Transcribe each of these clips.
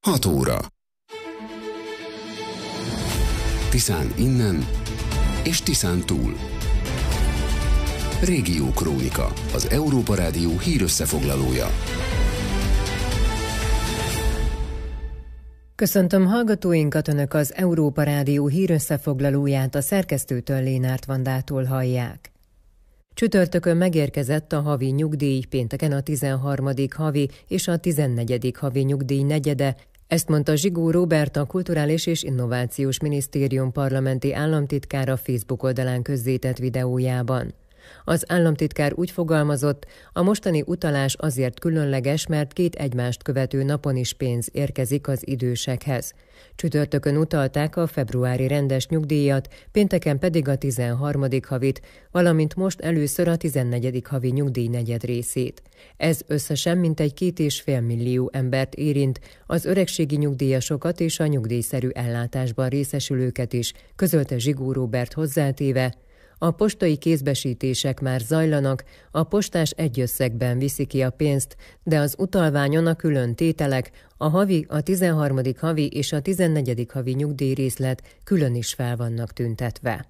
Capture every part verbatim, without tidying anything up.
hat óra. Tiszán innen és Tiszán túl. Régió Krónika, az Európa Rádió hírösszefoglalója. Köszöntöm hallgatóinkat, Önök az Európa Rádió hírösszefoglalóját a szerkesztőtől, Lénárt Vandától hallják. Csütörtökön megérkezett a havi nyugdíj, pénteken a tizenharmadik havi és a tizennegyedik havi nyugdíj negyede. Ezt mondta Zsigó Róbert, a Kulturális és Innovációs Minisztérium parlamenti államtitkára Facebook oldalán közzétett videójában. Az államtitkár úgy fogalmazott, a mostani utalás azért különleges, mert két egymást követő napon is pénz érkezik az idősekhez. Csütörtökön utalták a februári rendes nyugdíjat, pénteken pedig a tizenharmadik havit, valamint most először a tizennegyedik havi nyugdíj negyed részét. Ez összesen mintegy két és fél millió embert érint, az öregségi nyugdíjasokat és a nyugdíjszerű ellátásban részesülőket is, közölte Zsigó Róbert hozzátéve: a postai kézbesítések már zajlanak, a postás egy összegben viszi ki a pénzt, de az utalványon a külön tételek, a havi, a tizenharmadik havi és a tizennegyedik havi nyugdíjrészlet külön is fel vannak tüntetve.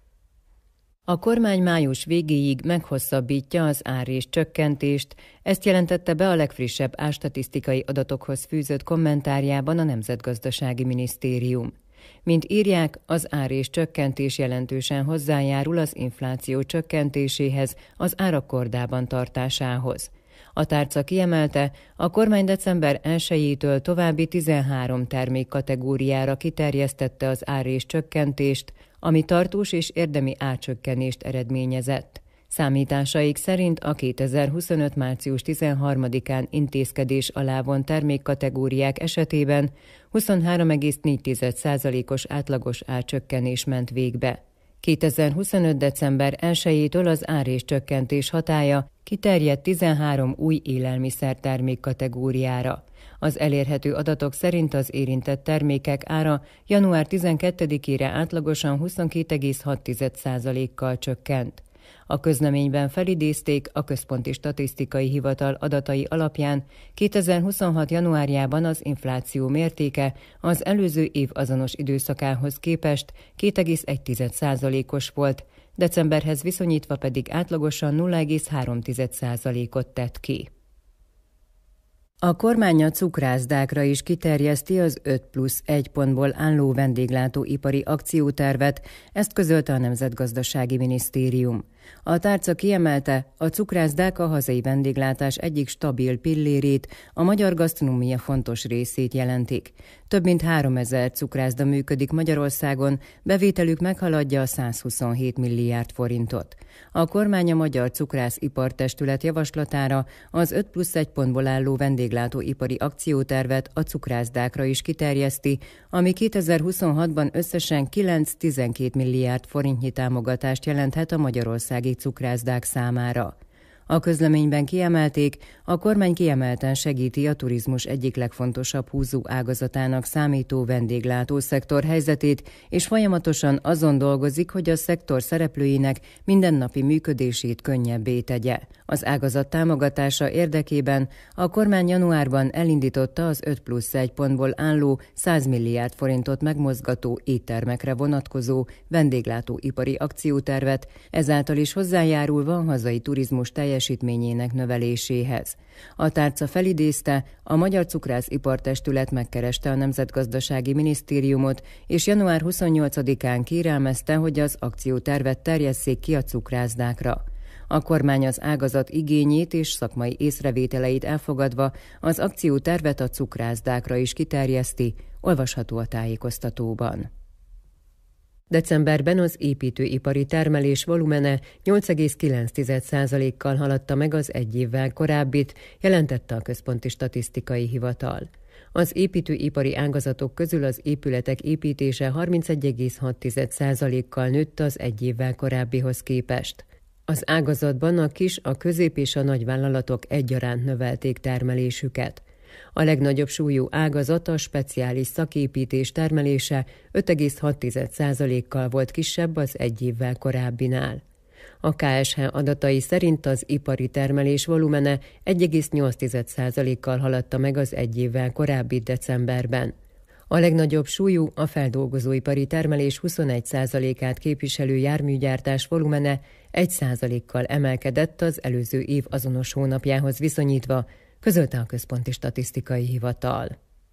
A kormány május végéig meghosszabbítja az árrés csökkentést, ezt jelentette be a legfrissebb árstatisztikai adatokhoz fűzött kommentárjában a Nemzetgazdasági Minisztérium. Mint írják, az árrés csökkentés jelentősen hozzájárul az infláció csökkentéséhez, az árak kordában tartásához. A tárca kiemelte, a kormány december elsejétől további tizenhárom termékkategóriára kiterjesztette az árrés csökkentést, ami tartós és érdemi árcsökkenést eredményezett. Számításaik szerint a kétezer-huszonöt. március tizenharmadikán intézkedés alá vont termékkategóriák esetében huszonhárom egész négy százalékos átlagos árcsökkenés ment végbe. kétezer-huszonöt. december elsejétől az árrés csökkentés hatálya kiterjedt tizenhárom új élelmiszer termékkategóriára. Az elérhető adatok szerint az érintett termékek ára január tizenkettedikére átlagosan huszonkét egész hat százalékkal csökkent. A közleményben felidézték, a Központi Statisztikai Hivatal adatai alapján kétezer-huszonhat. januárjában az infláció mértéke az előző év azonos időszakához képest két egész egy százalékos volt, decemberhez viszonyítva pedig átlagosan nulla egész három százalékot tett ki. A kormány a cukrászdákra is kiterjeszti az öt plusz egy pontból álló vendéglátóipari akciótervet, ezt közölte a Nemzetgazdasági Minisztérium. A tárca kiemelte, a cukrászdák a hazai vendéglátás egyik stabil pillérét, a magyar gasztronómia fontos részét jelentik. Több mint háromezer cukrászda működik Magyarországon, bevételük meghaladja a százhuszonhét milliárd forintot. A kormány a Magyar Cukrászipartestület javaslatára az öt plusz egy pontból álló vendéglátóipari akciótervet a cukrászdákra is kiterjeszti, ami kétezer-huszonhatban összesen kilenc-tizenkét milliárd forintnyi támogatást jelenthet a magyarországi cukrászdák számára. A közleményben kiemelték, a kormány kiemelten segíti a turizmus egyik legfontosabb húzó ágazatának számító vendéglátó szektor helyzetét, és folyamatosan azon dolgozik, hogy a szektor szereplőinek mindennapi működését könnyebbé tegye. Az ágazat támogatása érdekében a kormány januárban elindította az öt plusz egy pontból álló száz milliárd forintot megmozgató éttermekre vonatkozó vendéglátóipari akciótervet, ezáltal is hozzájárulva a hazai turizmus teljesítményének növeléséhez. A tárca felidézte, a Magyar Cukrászipartestület megkereste a Nemzetgazdasági Minisztériumot, és január huszonnyolcadikán kérelmezte, hogy az akciótervet terjesszék ki a cukrászdákra. A kormány az ágazat igényét és szakmai észrevételeit elfogadva az akciótervet a cukrászdákra is kiterjeszti, olvasható a tájékoztatóban. Decemberben az építőipari termelés volumene nyolc egész kilenc százalékkal haladta meg az egy évvel korábbit, jelentette a Központi Statisztikai Hivatal. Az építőipari ágazatok közül az épületek építése harmincegy egész hat százalékkal nőtt az egy évvel korábbihoz képest. Az ágazatban a kis, a közép és a nagyvállalatok egyaránt növelték termelésüket. A legnagyobb súlyú ágazat a speciális szaképítés termelése öt egész hat százalékkal volt kisebb az egy évvel korábbinál. A ká es há adatai szerint az ipari termelés volumene egy egész nyolc százalékkal haladta meg az egy évvel korábbi decemberben. A legnagyobb súlyú a feldolgozóipari termelés huszonegy százalékát képviselő járműgyártás volumene egy százalékkal emelkedett az előző év azonos hónapjához viszonyítva, közölte a Központi Statisztikai Hivatal.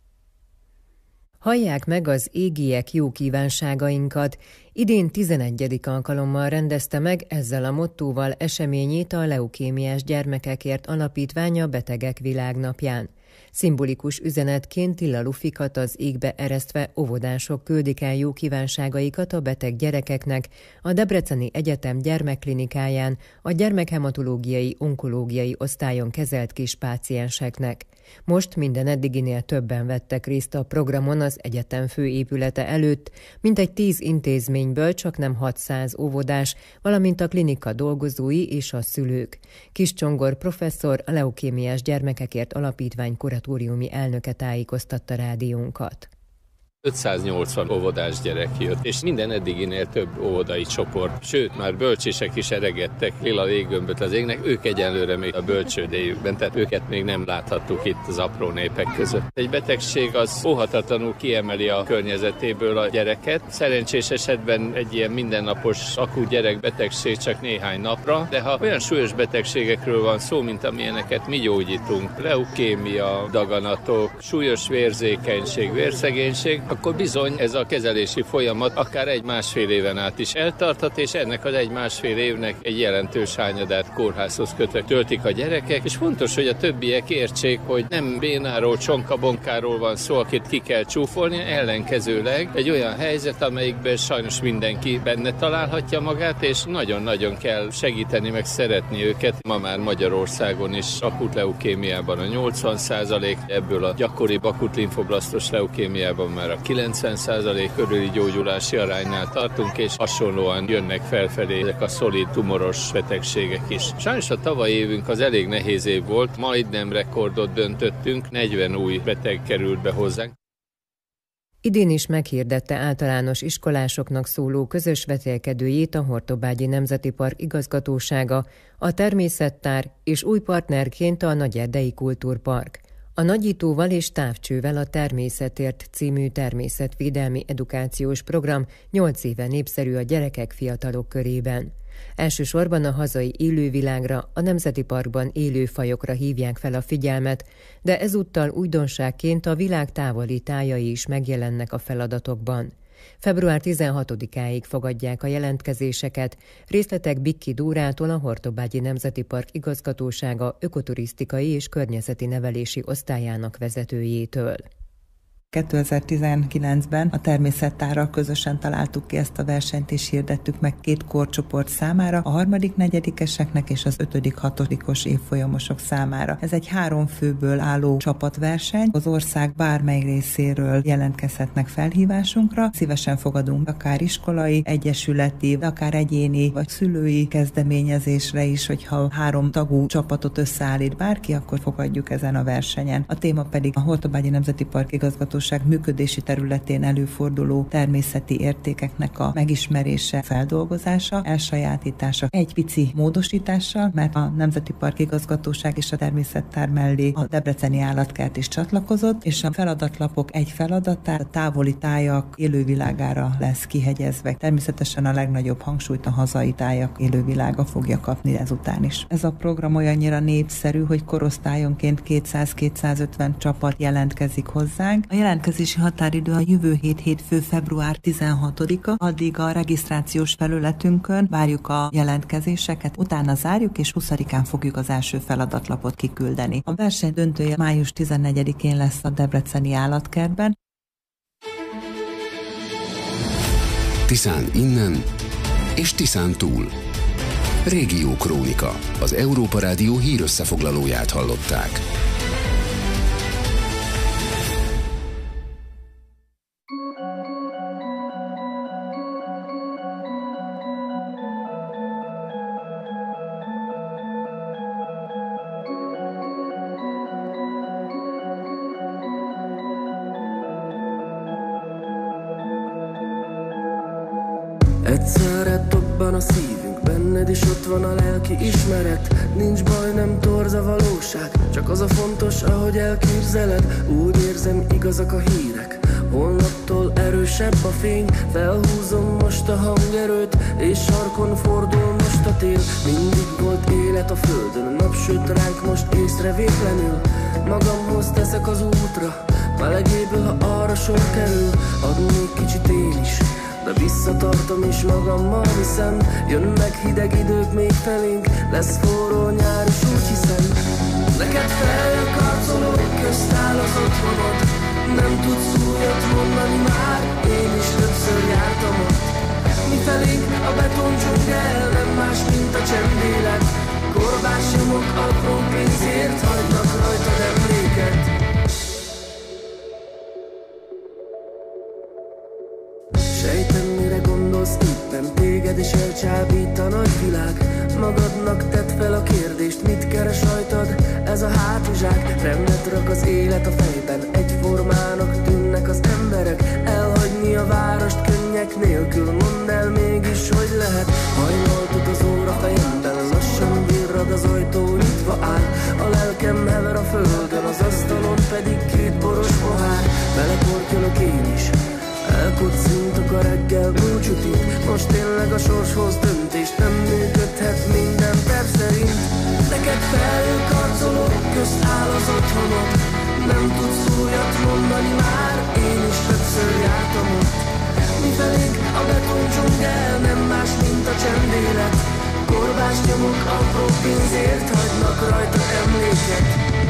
Hallják meg az égiek jó kívánságainkat. Idén tizenegyedik alkalommal rendezte meg ezzel a mottóval eseményét a Leukémiás Gyermekekért Alapítványa Betegek Világnapján. Szimbolikus üzenetként tillalufikat az égbe eresztve óvodások küldik el jó kívánságaikat a beteg gyerekeknek a Debreceni Egyetem gyermekklinikáján a gyermekhematológiai onkológiai osztályon kezelt kis pácienseknek. Most minden eddiginél többen vettek részt a programon az egyetem főépülete előtt, mintegy tíz intézményből csaknem hatszáz óvodás, valamint a klinika dolgozói és a szülők. Kis Csongor professzor, a Leukémiás Gyermekekért Alapítvány kuratóriumi elnöke tájékoztatta rádiónkat. ötszáznyolcvan óvodás gyerek jött, és minden eddiginél több óvodai csoport, sőt, már bölcsések is eregettek lila léggömböt az égnek, ők egyenlőre még a bölcsődéjükben, tehát őket még nem láthattuk itt az apró népek között. Egy betegség az óhatatlanul kiemeli a környezetéből a gyereket. Szerencsés esetben egy ilyen mindennapos akut gyerekbetegség csak néhány napra, de ha olyan súlyos betegségekről van szó, mint amilyeneket mi gyógyítunk, leukémia, daganatok, súlyos vérzékenység, vérszegénység, akkor bizony ez a kezelési folyamat akár egy-másfél éven át is eltarthat, és ennek az egy-másfél évnek egy jelentős hányadát kórházhoz kötve töltik a gyerekek, és fontos, hogy a többiek értsék, hogy nem bénáról, csonkabonkáról van szó, akit ki kell csúfolni, ellenkezőleg egy olyan helyzet, amelyikben sajnos mindenki benne találhatja magát, és nagyon-nagyon kell segíteni, meg szeretni őket. Ma már Magyarországon is akut leukémiában a nyolcvan százalék, ebből a gyakoribb akut limfoblasztos leukémiában már a kilencven százalék körüli gyógyulási aránynál tartunk, és hasonlóan jönnek felfelé ezek a szolid tumoros betegségek is. Sajnos a tavalyi évünk az elég nehéz év volt, majdnem rekordot döntöttünk, negyven új beteg került be hozzánk. Idén is meghirdette általános iskolásoknak szóló közös vetélkedőjét a Hortobágyi Nemzeti Park igazgatósága, a természettár és új partnerként a Nagyerdei Kultúrpark. A nagyítóval és távcsővel a Természetért című természetvédelmi edukációs program nyolc éve népszerű a gyerekek, fiatalok körében. Elsősorban a hazai élővilágra, a Nemzeti Parkban élő fajokra hívják fel a figyelmet, de ezúttal újdonságként a világ távoli tájai is megjelennek a feladatokban. február tizenhatodikáig fogadják a jelentkezéseket, részletek Bikki Dórától, a Hortobágyi Nemzeti Park igazgatósága ökoturisztikai és környezeti nevelési osztályának vezetőjétől. kétezer-tizenkilencben a természettárral közösen találtuk ki ezt a versenyt, és hirdettük meg két korcsoport számára, a harmadik negyedikeseknek és az ötödik hatodikos évfolyamosok számára. Ez egy három főből álló csapatverseny, az ország bármely részéről jelentkezhetnek felhívásunkra. Szívesen fogadunk akár iskolai, egyesületi, akár egyéni vagy szülői kezdeményezésre is, hogyha három tagú csapatot összeállít bárki, akkor fogadjuk ezen a versenyen. A téma pedig a Hortobágyi Nemzeti Park igazgatóság működési területén előforduló természeti értékeknek a megismerése, feldolgozása, elsajátítása egy pici módosítással, mert a Nemzeti Park igazgatóság és a természettár mellé a Debreceni Állatkert is csatlakozott, és a feladatlapok egy feladatát a távoli tájak élővilágára lesz kihegyezve. Természetesen a legnagyobb hangsúlyt a hazai tájak élővilága fogja kapni ezután is. Ez a program olyannyira népszerű, hogy korosztályonként kétszáz-kétszázötven csapat jelentkezik hozzánk. A jelentkezési határidő a jövő hét hétfő február tizenhatodika, addig a regisztrációs felületünkön várjuk a jelentkezéseket, utána zárjuk, és huszadikán fogjuk az első feladatlapot kiküldeni. A verseny döntője május tizennegyedikén lesz a Debreceni Állatkertben. Tiszán innen és Tiszán túl. Régió Krónika. Az Európa Rádió hírösszefoglalóját hallották. Egyszerre dobban a szívünk, benned is ott van a lelki ismeret. Nincs baj, nem torz a valóság, csak az a fontos, ahogy elképzeled. Úgy érzem, igazak a hírek, holnaptól erősebb a fény. Felhúzom most a hangerőt, és sarkon fordul most a tél. Mindig volt élet a földön, napsüt ránk most észrevétlenül. Magamhoz teszek az útra, melegéből, ha arra sor kerül. Adnék kicsit én is, de visszatartom is magammal, hiszem jönnek hideg idők még felénk, lesz forró nyár is, úgy hiszem. Neked felkarcolok, közt áll az otthonod, nem tudsz újat mondani már, én is többször jártam ott. Mi felénk a beton dzsungel, nem más, mint a csendélet. Korbás nyomok apró pénzért, hagynak rajtad emléket. Sejtem, mire gondolsz éppen, téged is elcsábít a nagyvilág. Magadnak tedd fel a kérdést, mit keres rajtad ez a hátizsák. Rendet rak az élet a fejben, egyformának tűnnek az emberek. Elhagyni a várost könnyek nélkül, mondd el mégis, hogy lehet. Hajnaltod az óra fejemben, lassan virrad az ajtó, nyitva áll. A lelkem hever a földön, az asztalon pedig két boros pohár. Beleportyolok én is, elkocintok a reggel búcsút itt. Most tényleg a sorshoz döntés, nem működhet minden terv szerint. Neked felkarcolok, közt áll az otthonod, nem tudsz újat mondani már, én is többször jártam ott. Mi felénk a beton dzsungel, nem más, mint a csendélet. Korbás nyomok apró pénzért, hagynak rajta emléket.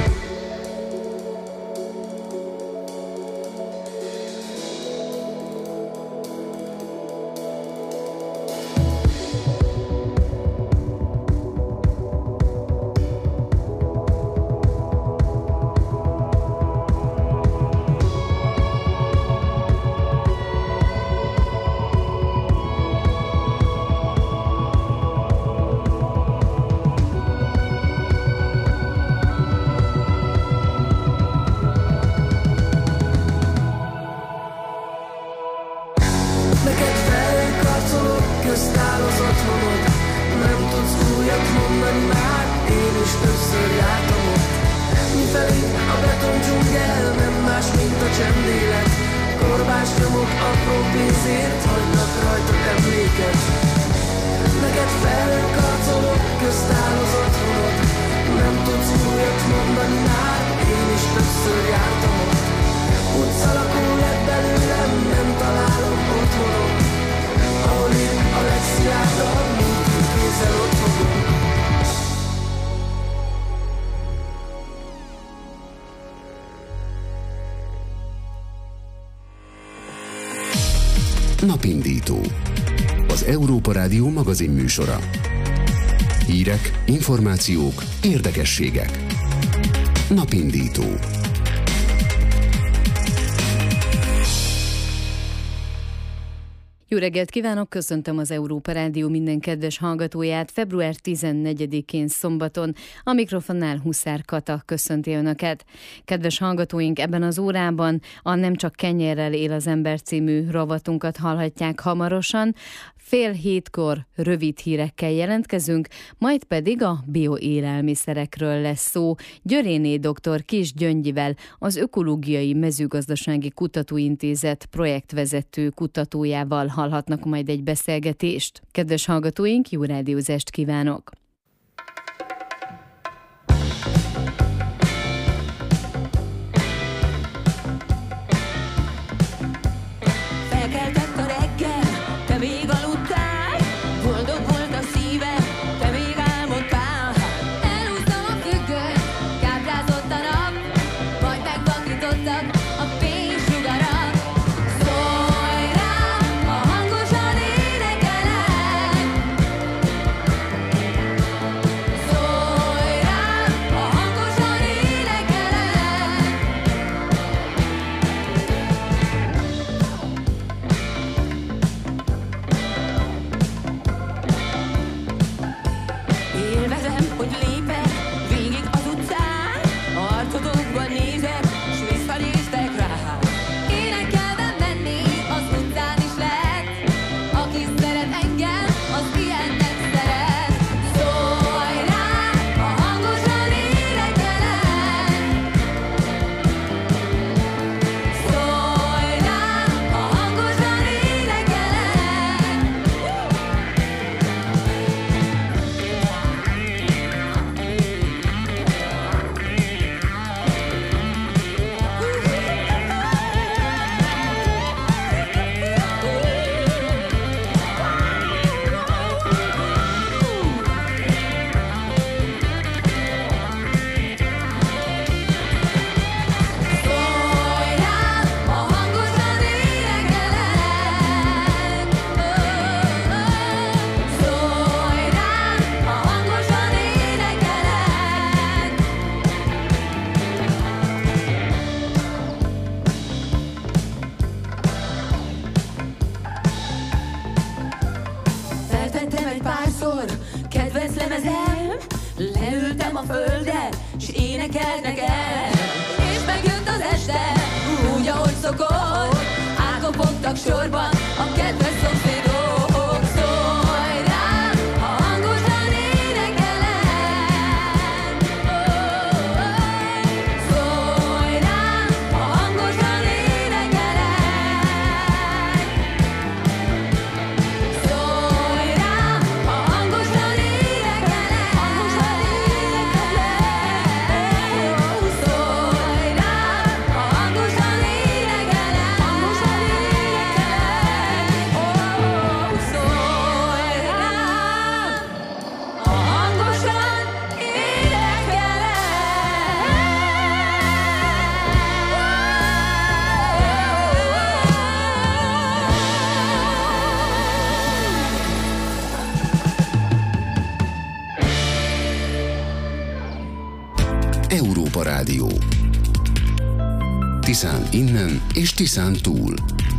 Napindító. Az Európa Rádió magazin műsora. Hírek, információk, érdekességek. Napindító. Jó reggelt kívánok, köszöntöm az Európa Rádió minden kedves hallgatóját február tizennegyedikén szombaton. A mikrofonnál Huszár Kata köszönti Önöket. Kedves hallgatóink, ebben az órában a Nem csak kenyérrel él az ember című rovatunkat hallhatják hamarosan. Fél hétkor rövid hírekkel jelentkezünk, majd pedig a bioélelmiszerekről lesz szó. Györéné dr. Kis Gyöngyivel, az Ökológiai Mezőgazdasági Kutatóintézet projektvezető kutatójával hallhatnak majd egy beszélgetést. Kedves hallgatóink, jó rádiózást kívánok! Szólj rám, ha hangosan énekelek, egy párszor, kedvenc lemezem, leültem a földre, s énekelt nekem. És megjött az este, úgy ahogy szokott, átkopogtak sorban a kedves szomszédok. Szólj rám, ha hangosan énekelem. Szólj rám, ha hangosan énekelem. Szólj rám, ha hangosan énekelem. Hangosan énekelem. Szólj rám, ha hangosan énekelem. Hangosan énekelem. Szólj rám, ha hangosan Európa Rádió. Tiszán innen és Tiszán túl.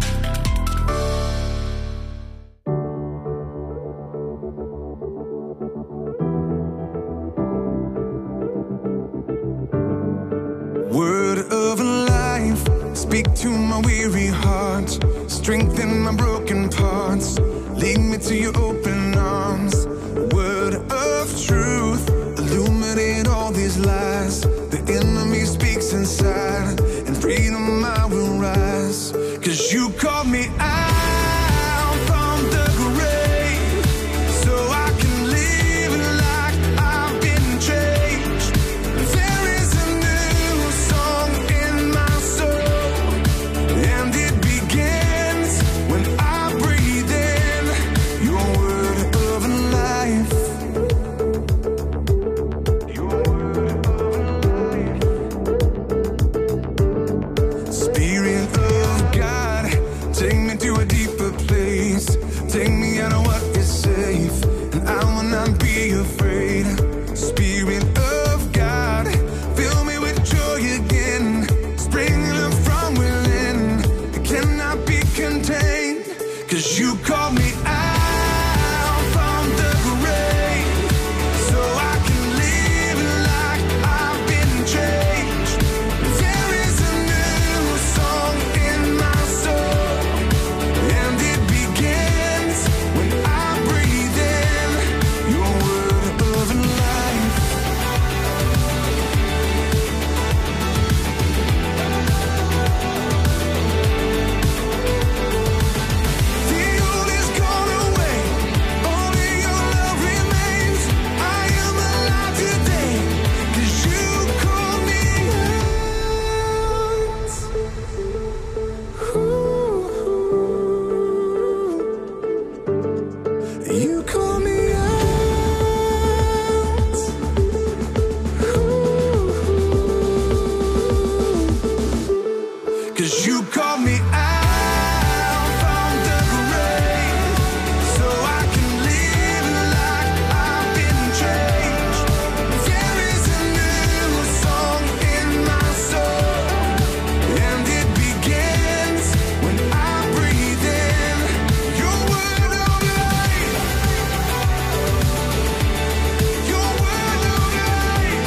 Word of life, speak to my weary heart, strengthen my broken parts, lead me to your open arms. Word of truth, illuminate all these lies. The enemy speaks inside, and freedom I will rise. 'Cause you called me out from the grave, so I can live like I've been changed. There is a new song in my soul, and it begins when I breathe in your word of life. Your word of life. Spirit of God, take me to a deeper place. Take me out of what is safe, and I will not be afraid. Spirit of God, fill me with joy again, springing up from within. It cannot be contained, 'cause you called me out from the grave, so I can live like I've been changed. There is a new song in my soul, and it begins when I breathe in your word of life. The old is gone away, only your love remains. I am alive today, 'cause you call me out. You call me out. 'Cause you call me out from the grave, so I can live like I've been changed. There is a new song in my soul, and it begins when I breathe in your word of life. Your word of life.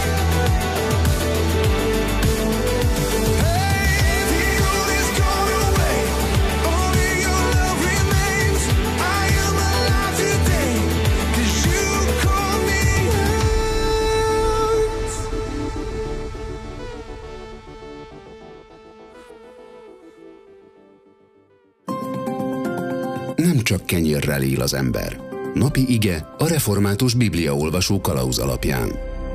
Hey, the old is gone away, only your love remains. I am alive today, 'cause you call me out. Nem csak kenyérrel él az ember. Napi ige a református bibliaolvasó kalauz alapján.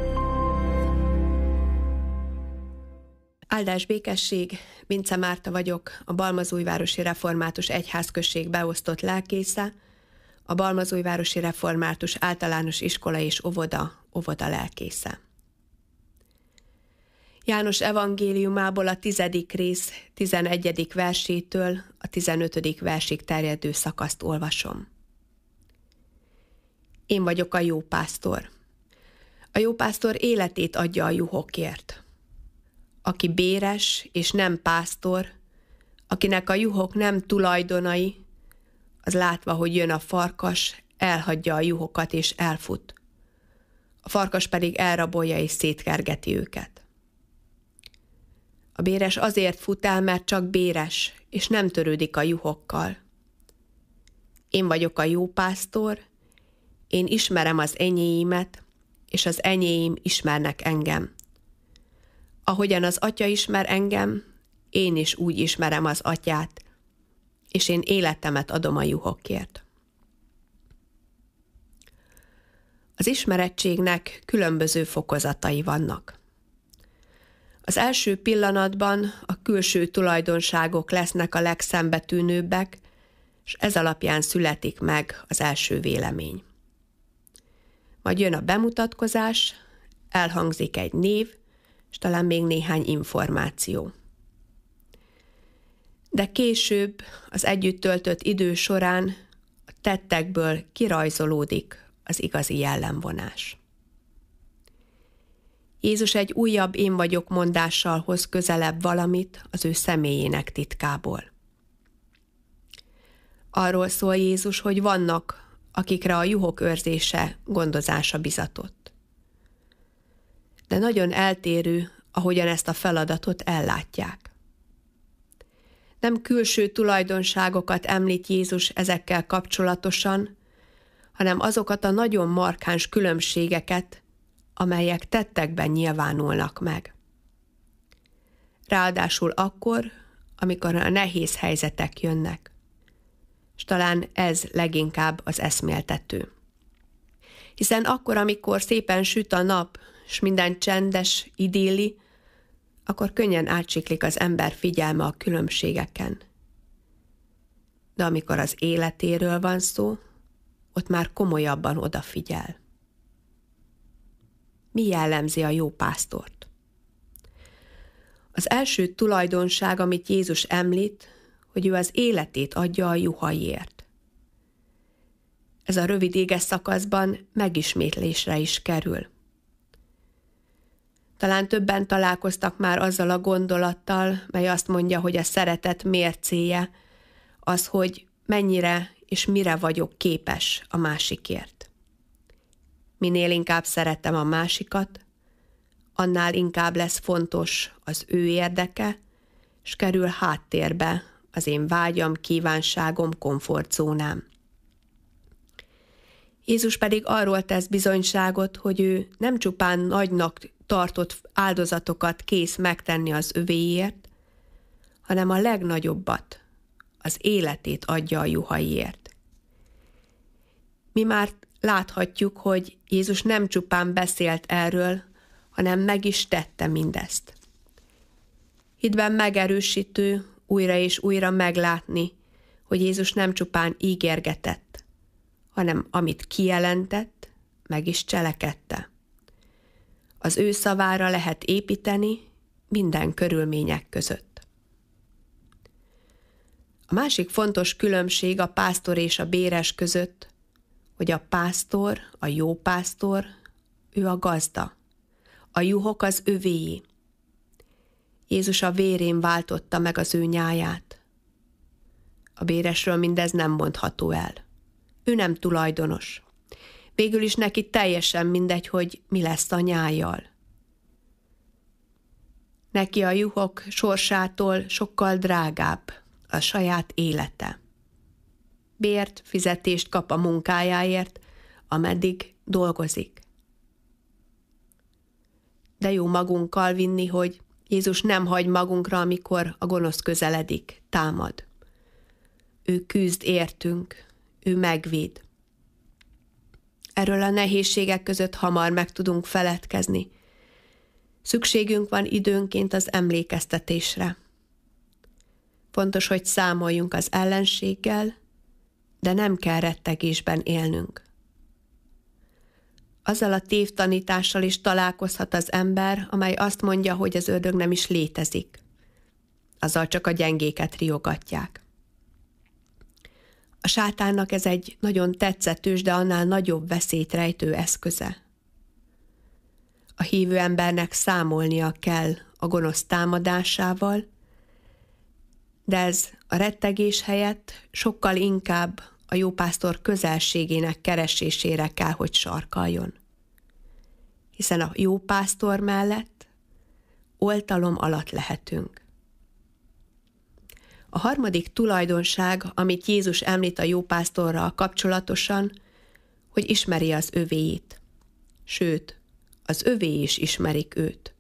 Áldás békesség, Vince Márta vagyok, a Balmazújvárosi Református Egyházközség beosztott lelkésze, a Balmazújvárosi Református Általános Iskola és Óvoda, óvoda lelkésze. János evangéliumából a tizedik rész tizenegyedik versétől a tizenötödik versig terjedő szakaszt olvasom. Én vagyok a jó pásztor. A jó pásztor életét adja a juhokért. Aki béres és nem pásztor, akinek a juhok nem tulajdonai, az látva, hogy jön a farkas, elhagyja a juhokat és elfut. A farkas pedig elrabolja és szétkergeti őket. A béres azért fut el, mert csak béres, és nem törődik a juhokkal. Én vagyok a jó pásztor, én ismerem az enyéimet, és az enyéim ismernek engem. Ahogyan az Atya ismer engem, én is úgy ismerem az Atyát, és én életemet adom a juhokért. Az ismerettségnek különböző fokozatai vannak. Az első pillanatban a külső tulajdonságok lesznek a legszembetűnőbbek, és ez alapján születik meg az első vélemény. Majd jön a bemutatkozás, elhangzik egy név, és talán még néhány információ. De később, az együtt töltött idő során a tettekből kirajzolódik az igazi jellemvonás. Jézus egy újabb én vagyok mondással hoz közelebb valamit az ő személyének titkából. Arról szól Jézus, hogy vannak, akikre a juhok őrzése, gondozása bizatott. De nagyon eltérő, ahogyan ezt a feladatot ellátják. Nem külső tulajdonságokat említ Jézus ezekkel kapcsolatosan, hanem azokat a nagyon markáns különbségeket, amelyek tettekben nyilvánulnak meg. Ráadásul akkor, amikor a nehéz helyzetek jönnek, és talán ez leginkább az eszméltető. Hiszen akkor, amikor szépen süt a nap, és minden csendes, idilli, akkor könnyen átsiklik az ember figyelme a különbségeken. De amikor az életéről van szó, ott már komolyabban odafigyel. Mi jellemzi a jó pásztort? Az első tulajdonság, amit Jézus említ, hogy ő az életét adja a juhaiért. Ez a rövid éges szakaszban megismétlésre is kerül. Talán többen találkoztak már azzal a gondolattal, mely azt mondja, hogy a szeretet mércéje az, hogy mennyire és mire vagyok képes a másikért. Minél inkább szeretem a másikat, annál inkább lesz fontos az ő érdeke, és kerül háttérbe az én vágyam, kívánságom, komfortzónám. Jézus pedig arról tesz bizonyságot, hogy ő nem csupán nagynak tartott áldozatokat kész megtenni az övéiért, hanem a legnagyobbat, az életét adja a juhaiért. Mi már láthatjuk, hogy Jézus nem csupán beszélt erről, hanem meg is tette mindezt. Hitben megerősítő, újra és újra meglátni, hogy Jézus nem csupán ígérgetett, hanem amit kijelentett, meg is cselekedte. Az ő szavára lehet építeni minden körülmények között. A másik fontos különbség a pásztor és a béres között, hogy a pásztor, a jó pásztor, ő a gazda. A juhok az övéi. Jézus a vérén váltotta meg az ő nyáját. A béresről mindez nem mondható el. Ő nem tulajdonos. Végül is neki teljesen mindegy, hogy mi lesz a nyájjal. Neki a juhok sorsától sokkal drágább a saját élete. Bért, fizetést kap a munkájáért, ameddig dolgozik. De jó magunkkal vinni, hogy Jézus nem hagy magunkra, amikor a gonosz közeledik, támad. Ő küzd értünk, ő megvéd. Erről a nehézségek között hamar meg tudunk feledkezni. Szükségünk van időnként az emlékeztetésre. Fontos, hogy számoljunk az ellenséggel, de nem kell rettegésben élnünk. Azzal a tévtanítással is találkozhat az ember, amely azt mondja, hogy az ördög nem is létezik. Azzal csak a gyengéket riogatják. A sátánnak ez egy nagyon tetszetős, de annál nagyobb veszélyt rejtő eszköze. A hívő embernek számolnia kell a gonosz támadásával, de ez a rettegés helyett sokkal inkább a jópásztor közelségének keresésére kell, hogy sarkaljon. Hiszen a jópásztor mellett oltalom alatt lehetünk. A harmadik tulajdonság, amit Jézus említ a jópásztorral kapcsolatosan, hogy ismeri az övéit. Sőt, az övé is ismerik őt.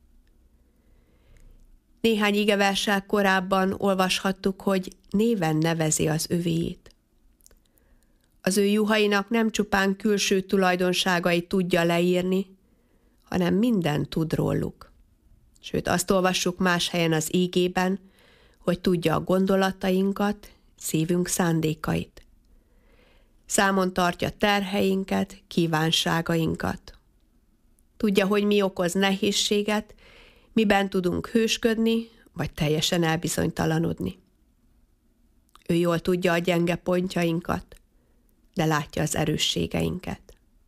Néhány igeverssel korábban olvashattuk, hogy néven nevezi az övéit. Az ő juhainak nem csupán külső tulajdonságait tudja leírni, hanem mindent tud róluk. Sőt, azt olvassuk más helyen az ígében, hogy tudja a gondolatainkat, szívünk szándékait. Számon tartja terheinket, kívánságainkat. Tudja, hogy mi okoz nehézséget, miben tudunk hősködni, vagy teljesen elbizonytalanodni. Ő jól tudja a gyenge pontjainkat, de látja az erősségeinket.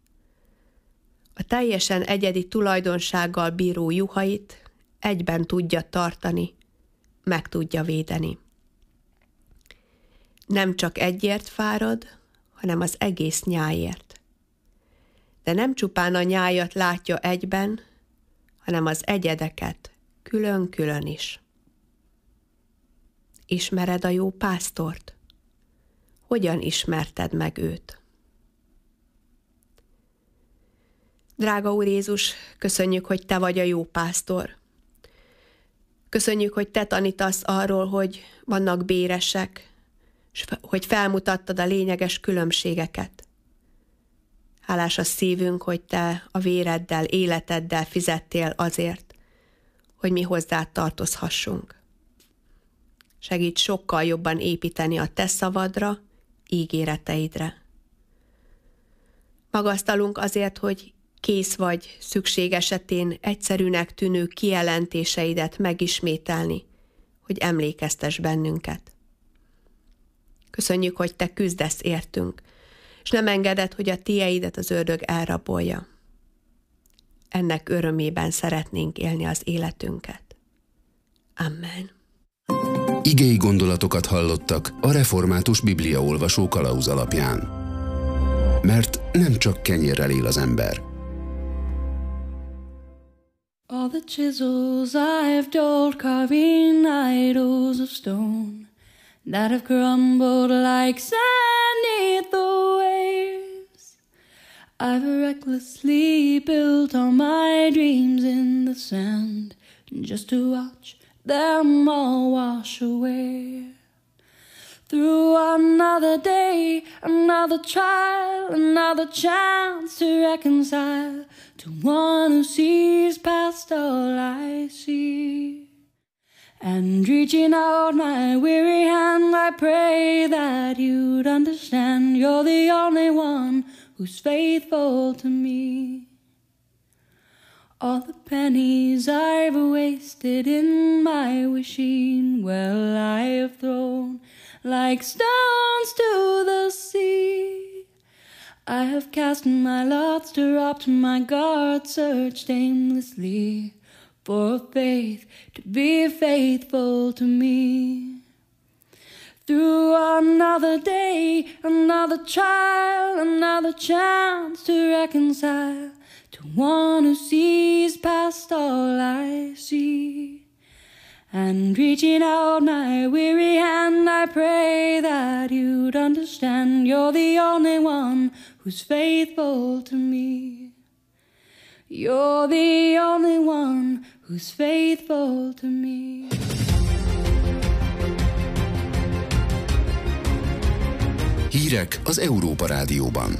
A teljesen egyedi tulajdonsággal bíró juhait egyben tudja tartani, meg tudja védeni. Nem csak egyért fárad, hanem az egész nyájért. De nem csupán a nyájat látja egyben, hanem az egyedeket külön-külön is. Ismered a jó pásztort? Hogyan ismerted meg őt? Drága Úr Jézus, köszönjük, hogy Te vagy a jó pásztor. Köszönjük, hogy Te tanítasz arról, hogy vannak béresek, és hogy felmutattad a lényeges különbségeket. Hálás a szívünk, hogy Te a véreddel, életeddel fizettél azért, hogy mi hozzád tartozhassunk. Segíts sokkal jobban építeni a Te szavadra, ígéreteidre. Magasztalunk azért, hogy kész vagy szükség esetén egyszerűnek tűnő kijelentéseidet megismételni, hogy emlékeztess bennünket. Köszönjük, hogy Te küzdesz értünk, és nem engeded, hogy a tieidet az ördög elrabolja. Ennek örömében szeretnénk élni az életünket. Amen. Igei gondolatokat hallottak a Református Bibliaolvasó kalauz alapján. Mert nem csak kenyérrel él az ember. All the chisels I've dulled, carving idols of stone that have crumbled like sand beneath the waves. I've recklessly built all my dreams in the sand just to watch them all wash away. Through another day, another trial, another chance to reconcile to one who sees past all I see. And reaching out my weary hand, I pray that you'd understand you're the only one who's faithful to me. All the pennies I've wasted in my wishing well I have thrown like stones to the sea. I have cast my lots, dropped my guard, searched aimlessly for faith to be faithful to me. Through another day, another trial, another chance to reconcile to one who sees past all I see. And reaching out my weary hand, I pray that you'd understand you're the only one who's faithful to me. You're the only one who's faithful to me. Hírek az Európa Rádióban.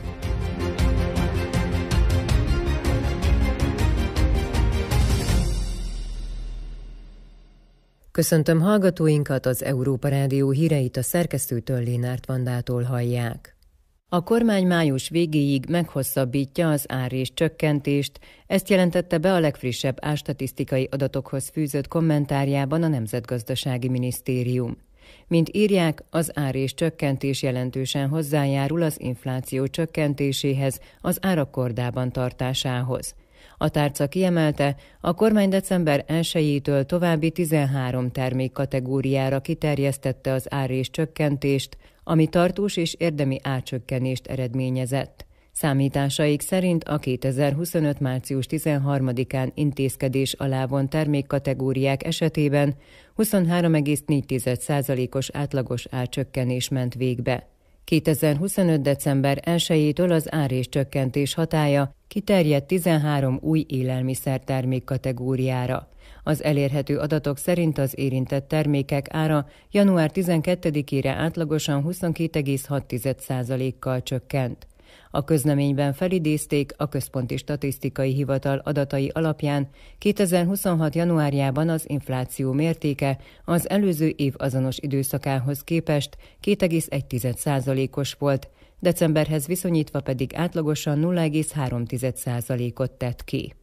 Köszöntöm hallgatóinkat, az Európa Rádió híreit a szerkesztőtől, Lénárt Vandától hallják. A kormány május végéig meghosszabbítja az árrés csökkentést, ezt jelentette be a legfrissebb árstatisztikai adatokhoz fűzött kommentárjában a Nemzetgazdasági Minisztérium. Mint írják, az árrés csökkentés jelentősen hozzájárul az infláció csökkentéséhez, az árak kordában tartásához. A tárca kiemelte, a kormány december elsejétől további tizenhárom termékkategóriára kiterjesztette az árrés csökkentést, ami tartós és érdemi árcsökkenést eredményezett. Számításaik szerint a kétezer-huszonöt. március tizenharmadikán intézkedés alá vont termékkategóriák esetében huszonhárom egész négy százalékos átlagos árcsökkenés ment végbe. kétezer-huszonöt. december elsejétől az áréscsökkentés hatálya kiterjedt tizenhárom új élelmiszer termékkategóriára. Az elérhető adatok szerint az érintett termékek ára január tizenkettedikére átlagosan huszonkét egész hat százalékkal csökkent. A közleményben felidézték, a Központi Statisztikai Hivatal adatai alapján kétezer-huszonhat. januárjában az infláció mértéke az előző év azonos időszakához képest két egész egy százalékos volt, decemberhez viszonyítva pedig átlagosan nulla egész három százalékot tett ki.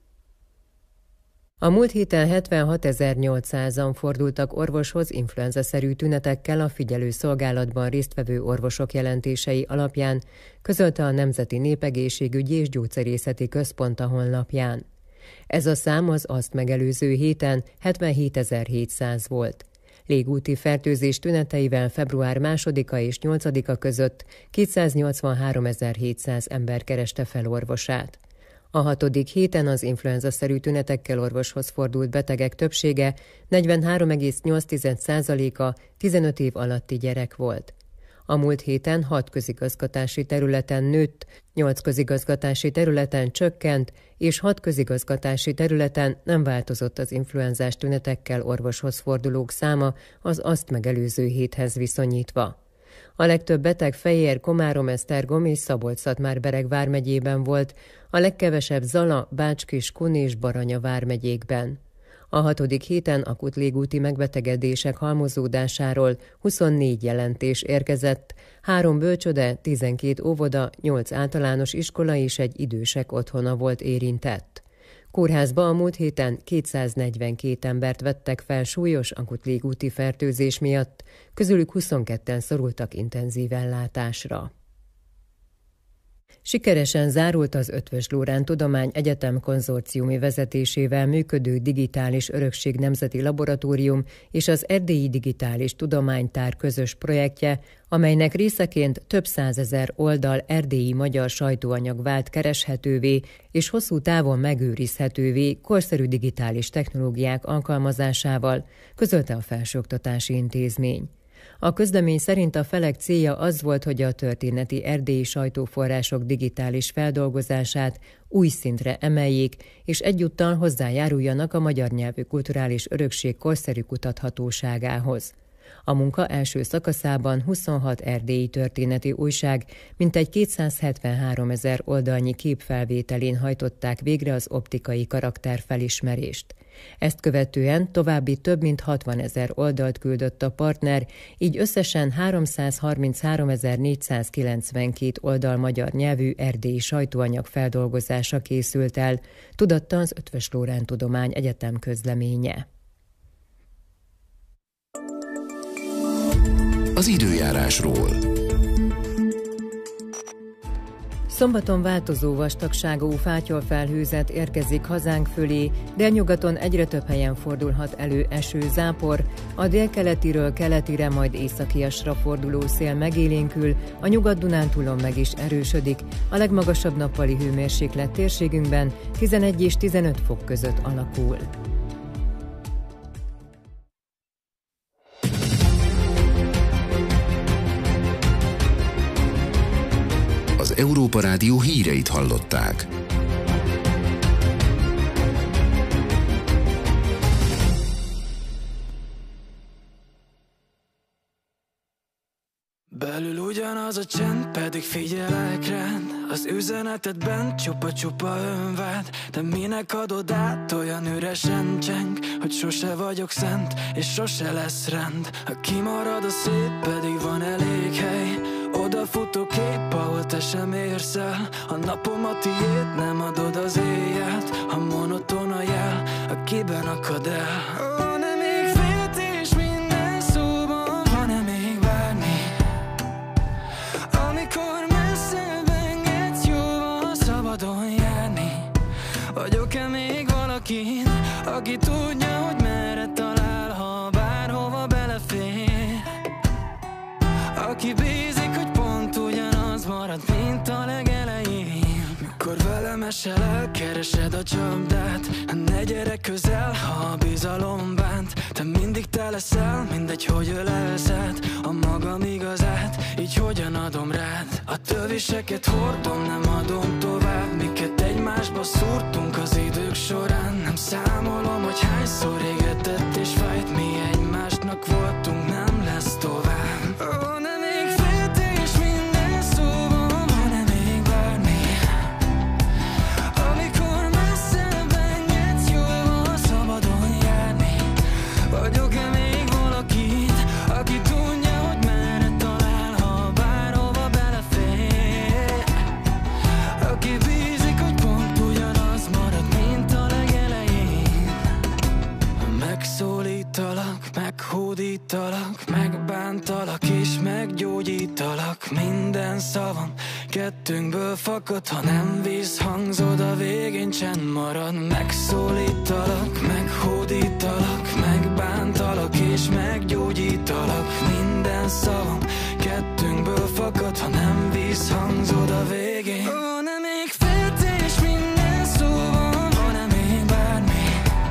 A múlt héten hetvenhatezer-nyolcszázan fordultak orvoshoz influenza-szerű tünetekkel a figyelőszolgálatban résztvevő orvosok jelentései alapján, közölte a Nemzeti Népegészségügyi és Gyógyszerészeti Központ a honlapján. Ez a szám az azt megelőző héten hetvenhétezer-hétszáz volt. Légúti fertőzés tüneteivel február másodika és nyolcadika között kétszáznyolcvanháromezer-hétszáz ember kereste fel orvosát. A hatodik héten az influenza-szerű tünetekkel orvoshoz fordult betegek többsége, negyvenhárom egész nyolc százaléka tizenöt év alatti gyerek volt. A múlt héten hat közigazgatási területen nőtt, nyolc közigazgatási területen csökkent, és hat közigazgatási területen nem változott az influenzás tünetekkel orvoshoz fordulók száma az azt megelőző héthez viszonyítva. A legtöbb beteg Fejér, Komárom, Esztergom és Szabolcs-Szatmár-Bereg vármegyében volt, a legkevesebb Zala, Bács-Kis, Kun és Baranya vármegyékben. A hatodik héten akut légúti megbetegedések halmozódásáról huszonnégy jelentés érkezett, három bölcsöde, tizenkét óvoda, nyolc általános iskola és egy idősek otthona volt érintett. Kórházba a múlt héten kétszáznegyvenkét embert vettek fel súlyos akut légúti fertőzés miatt, közülük huszonketten szorultak intenzív ellátásra. Sikeresen zárult az Eötvös Loránd Tudomány Egyetem konzorciumi vezetésével működő Digitális Örökség Nemzeti Laboratórium és az Erdélyi Digitális Tudománytár közös projektje, amelynek részeként több százezer oldal erdélyi magyar sajtóanyag vált kereshetővé és hosszú távon megőrizhetővé korszerű digitális technológiák alkalmazásával, közölte a Felsőoktatási Intézmény. A közlemény szerint a felek célja az volt, hogy a történeti erdélyi sajtóforrások digitális feldolgozását új szintre emeljék, és egyúttal hozzájáruljanak a magyar nyelvű kulturális örökség korszerű kutathatóságához. A munka első szakaszában huszonhat erdélyi történeti újság mintegy kétszázhetvenháromezer oldalnyi képfelvételén hajtották végre az optikai karakterfelismerést. Ezt követően további több mint hatvanezer oldalt küldött a partner, így összesen háromszázharmincháromezer-négyszázkilencvenkét oldal magyar nyelvű erdélyi sajtóanyag feldolgozása készült el, tudatta az Eötvös Loránd Tudomány Egyetem közleménye. Az időjárásról. Szombaton változó vastagságú fátyolfelhőzet érkezik hazánk fölé, délnyugaton egyre több helyen fordulhat elő eső, zápor, a délkeletiről keletire, majd északiasra forduló szél megélénkül, a Nyugat-Dunántúlon meg is erősödik, a legmagasabb nappali hőmérséklet térségünkben tizenegy és tizenöt fok között alakul. Az Európa Rádió híreit hallották. Belül ugyanaz a csend, pedig figyelek rend. Az üzenetedben csupa-csupa önvád. De minek adod át, olyan üresen cseng, hogy sose vagyok szent, és sose lesz rend. Ha kimarad a szép, pedig van elég hely. Odafutó kép, ahol te sem érsz el. A napom a tiéd, nem adod az éjjelt. Ha monoton a jel, akiben akad el. Vagyok-e még valaki, aki tudja, hogy merre talál, ha bárhova belefér? Aki bízik a legelején. Mikor velem esel el, keresed a csapdát, ne gyere közel, ha a bizalom bánt. Te mindig te leszel, mindegy, hogy ölelsz át a magam igazát, így hogyan adom rád. A töviseket hordom, nem adom tovább, miket egymásba szúrtunk az idők során. Nem számolom, hogy hányszor égetett és fájt, mi egymásnak voltunk, nem lesz tovább. Van-e még féltés minden szóban, van-e még bármi? Amikor messzebb engedsz, jól van szabadon járni. Vagyok-e még valakit, aki tudja, hogy merre talál, ha bárhova belefér? Aki bízik, hogy pont ugyanaz marad, mint a legelején. Megszólítalak, meghódítalak, megbántalak és meggyógyítalak. Minden szavam kettőnkből fakad, ha nem visszhangzod, a végén csend marad. Megszólítalak, meghódítalak, megbántalak és meggyógyítalak. Minden szavam kettőnkből fakad, ha nem visszhangzod, a végén. Van-e még féltés minden szóban, van-e még bármi?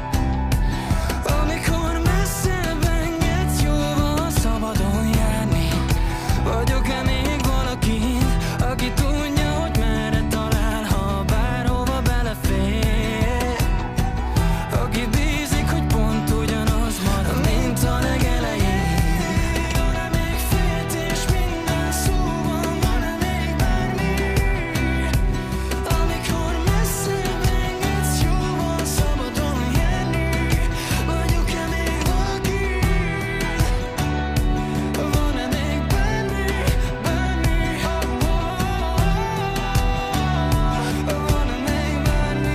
Amikor messzebb engedsz, jól van szabadon járni. Vagyok-e még valaki, aki tudja, hogy merre talál, ha bárhova belefér? Aki bízik, hogy pont ugyanaz marad, mint a legelején. Van-e még féltés minden szóban, van-e még bármi? Amikor messzebb engedsz, jól van szabadon járni. Vagyok-e még valaki? Van-e még bármi, bármi? Van-e még bármi?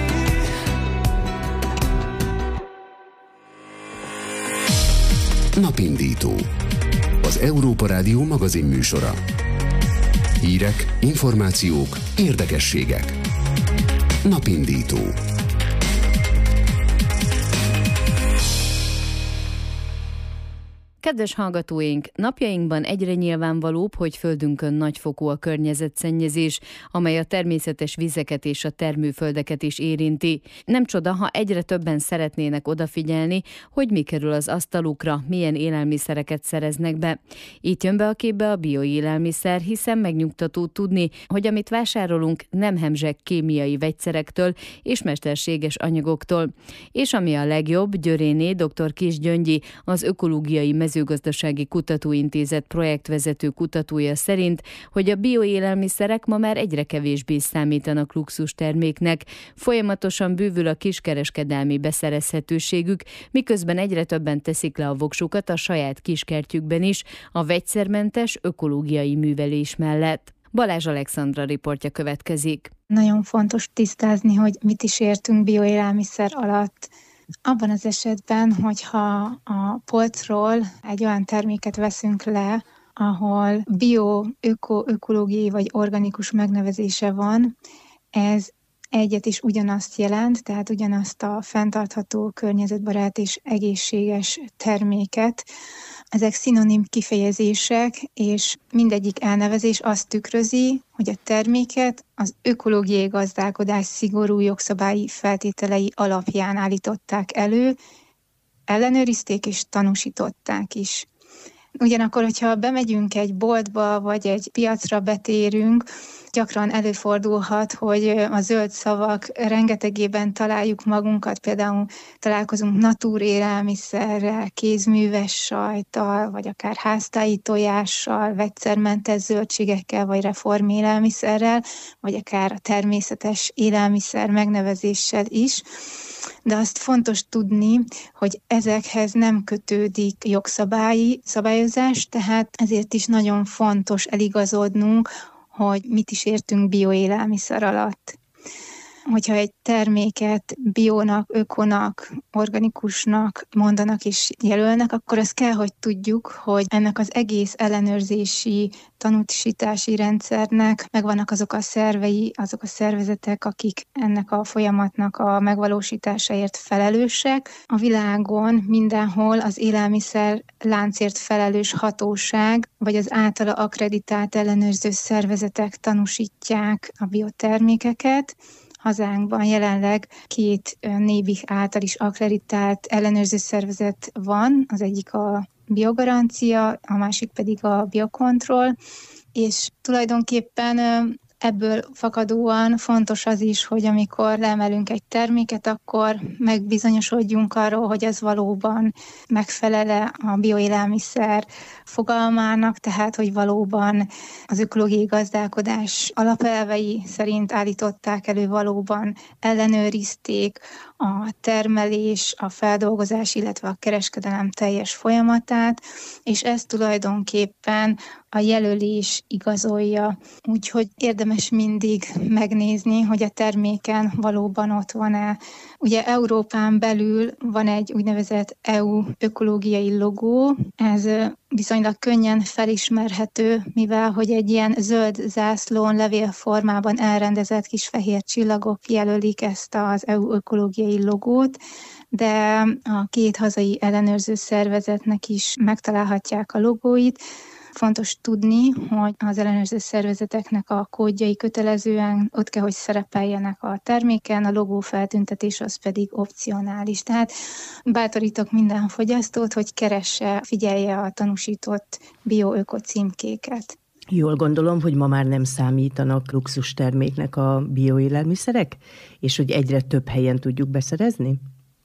Napindító. Az Európa Rádió magazin műsora. Hírek, információk, érdekességek. Napindító. Kedves hallgatóink, napjainkban egyre nyilvánvalóbb, hogy földünkön nagyfokú a környezetszennyezés, amely a természetes vizeket és a termőföldeket is érinti. Nem csoda, ha egyre többen szeretnének odafigyelni, hogy mi kerül az asztalukra, milyen élelmiszereket szereznek be. Itt jön be a képbe a bioélelmiszer, hiszen megnyugtató tudni, hogy amit vásárolunk, nem hemzseg kémiai vegyszerektől és mesterséges anyagoktól. És ami a legjobb, Györéné dr. Kiss Gyöngyi, az Ökológiai Mezőgazdasági Kutatóintézet projektvezető kutatója szerint, hogy a bioélelmiszerek ma már egyre kevésbé számítanak luxusterméknek, folyamatosan bővül a kiskereskedelmi beszerezhetőségük, miközben egyre többen teszik le a voksukat a saját kiskertjükben is, a vegyszermentes ökológiai művelés mellett. Balázs Alexandra riportja következik. Nagyon fontos tisztázni, hogy mit is értünk bioélelmiszer alatt. Abban az esetben, hogyha a polcról egy olyan terméket veszünk le, ahol bio, öko, ökológiai vagy organikus megnevezése van, ez egyet is ugyanazt jelent, tehát ugyanazt a fenntartható, környezetbarát és egészséges terméket. Ezek szinonim kifejezések, és mindegyik elnevezés azt tükrözi, hogy a terméket az ökológiai gazdálkodás szigorú jogszabályi feltételei alapján állították elő, ellenőrizték és tanúsították is. Ugyanakkor, hogyha bemegyünk egy boltba, vagy egy piacra betérünk, gyakran előfordulhat, hogy a zöld szavak rengetegében találjuk magunkat, például találkozunk natúrélelmiszerrel, kézműves sajttal, vagy akár háztáji tojással, vegyszermentes zöldségekkel, vagy reformélelmiszerrel, vagy akár a természetes élelmiszer megnevezéssel is. De azt fontos tudni, hogy ezekhez nem kötődik jogszabályi szabályozás, tehát ezért is nagyon fontos eligazodnunk, hogy mit is értünk bioélelmiszer alatt. hogyha egy terméket biónak, ökonak, organikusnak mondanak és jelölnek, akkor azt kell, hogy tudjuk, hogy ennek az egész ellenőrzési, tanúsítási rendszernek megvannak azok a szervei, azok a szervezetek, akik ennek a folyamatnak a megvalósításáért felelősek. A világon mindenhol az élelmiszer láncért felelős hatóság, vagy az általa akkreditált ellenőrző szervezetek tanúsítják a biotermékeket. Hazánkban jelenleg két NÉBIH által is akkreditált ellenőrző szervezet van, az egyik a Biogarancia, a másik pedig a Biocontrol, és tulajdonképpen ebből fakadóan fontos az is, hogy amikor leemelünk egy terméket, akkor megbizonyosodjunk arról, hogy ez valóban megfelel a bioélelmiszer fogalmának, tehát hogy valóban az ökológiai gazdálkodás alapelvei szerint állították elő, valóban ellenőrizték a termelés, a feldolgozás, illetve a kereskedelem teljes folyamatát, és ez tulajdonképpen a jelölés igazolja. Úgyhogy érdemes mindig megnézni, hogy a terméken valóban ott van-e. Ugye Európán belül van egy úgynevezett é u ökológiai logó, ez viszonylag könnyen felismerhető, mivel hogy egy ilyen zöld zászlón levélformában elrendezett kis fehér csillagok jelölik ezt az é u ökológiai logót, de a két hazai ellenőrző szervezetnek is megtalálhatják a logóit. Fontos tudni, hogy az ellenőrző szervezeteknek a kódjai kötelezően ott kell, hogy szerepeljenek a terméken, a logó feltüntetés az pedig opcionális. Tehát bátorítok minden fogyasztót, hogy keresse, figyelje a tanúsított bio-öko címkéket. Jól gondolom, hogy ma már nem számítanak luxus terméknek a bioélelmiszerek, és hogy egyre több helyen tudjuk beszerezni?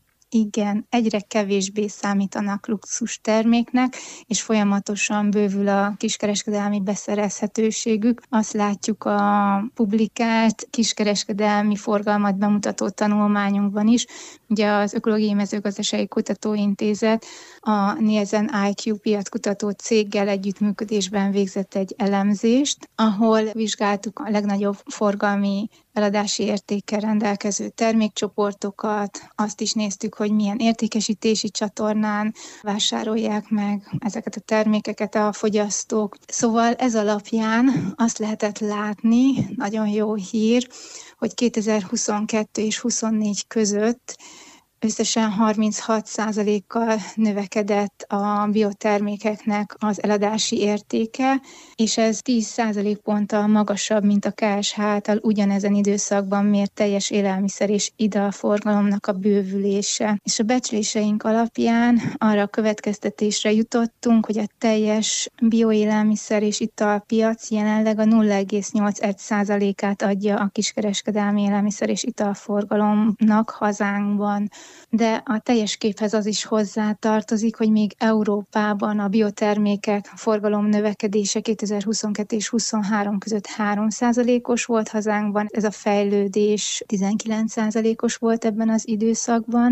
Igen, egyre kevésbé számítanak luxus terméknek, és folyamatosan bővül a kiskereskedelmi beszerezhetőségük. Azt látjuk a publikált kiskereskedelmi forgalmat bemutató tanulmányunkban is. Ugye az Ökológiai Mezőgazdasági Kutatóintézet a Nielsen i kú piackutató céggel együttműködésben végzett egy elemzést, ahol vizsgáltuk a legnagyobb forgalmi eladási értékkel rendelkező termékcsoportokat, azt is néztük, hogy milyen értékesítési csatornán vásárolják meg ezeket a termékeket a fogyasztók. Szóval ez alapján azt lehetett látni, nagyon jó hír, hogy kétezer-huszonkettő és huszonnégy között összesen harminchat százalékkal növekedett a biotermékeknek az eladási értéke, és ez tíz százalékponttal magasabb, mint a ká es há által ugyanezen időszakban mért teljes élelmiszer és italforgalomnak a bővülése. És a becsléseink alapján arra a következtetésre jutottunk, hogy a teljes bioélelmiszer és italpiac jelenleg a nulla egész nyolc százalékát adja a kiskereskedelmi élelmiszer és italforgalomnak hazánkban. De a teljes képhez az is hozzátartozik, hogy még Európában a biotermékek forgalom növekedése kétezer-huszonkettő és huszonhárom között három százalékos volt hazánkban, ez a fejlődés tizenkilenc százalékos volt ebben az időszakban.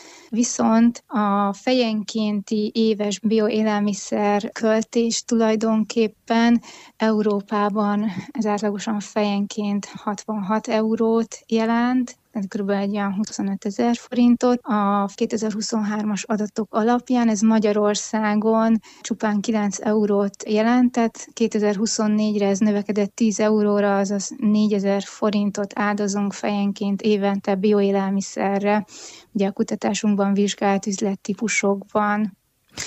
Viszont a fejenkénti éves bioélelmiszer költés tulajdonképpen Európában ez átlagosan fejenként hatvanhat eurót jelent, tehát kb. Egy olyan huszonöt ezer forintot. A kétezer-huszonhármas adatok alapján ez Magyarországon csupán kilenc eurót jelentett, kétezer-huszonnégyre ez növekedett tíz euróra, azaz négyezer forintot áldozunk fejenként évente bioélelmiszerre, ugye a kutatásunkban vizsgált üzlettípusokban.